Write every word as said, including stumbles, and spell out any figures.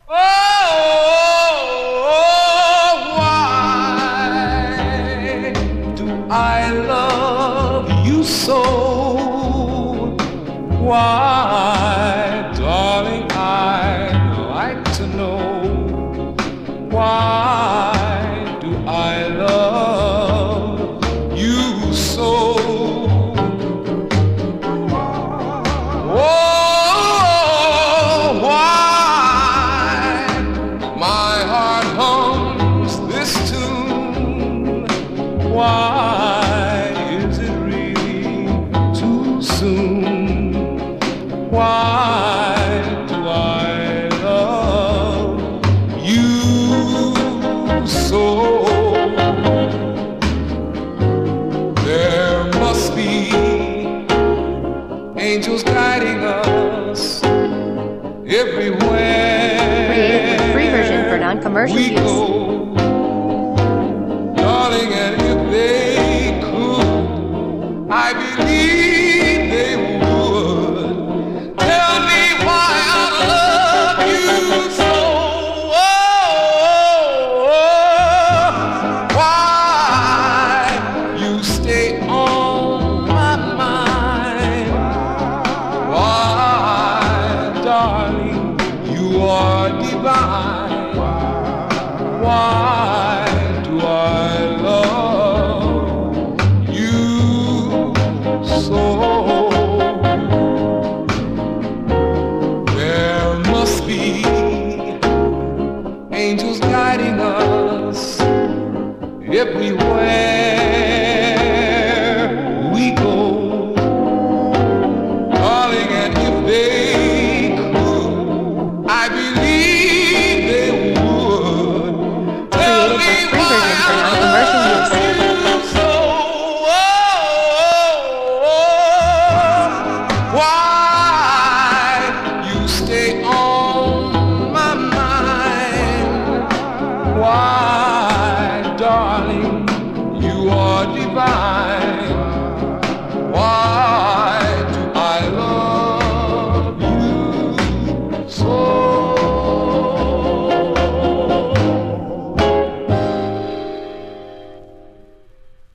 Oh, why do I love you so? Why, darling, I'd like to know. Why do I love you so? Why is it really too soon? Why do I love you so? There must be angels guiding us everywhere. Created with free version for non-commercial we use. Go. Darling, and if they could, I believe they would tell me why I love you so. Oh, why you stay on my mind. Why, darling, you are divine. Why do I so? There must be angels guiding us everywhere we go. Darling, and if they could, I believe they would tell me why I love you so. Why you stay on my mind? Why?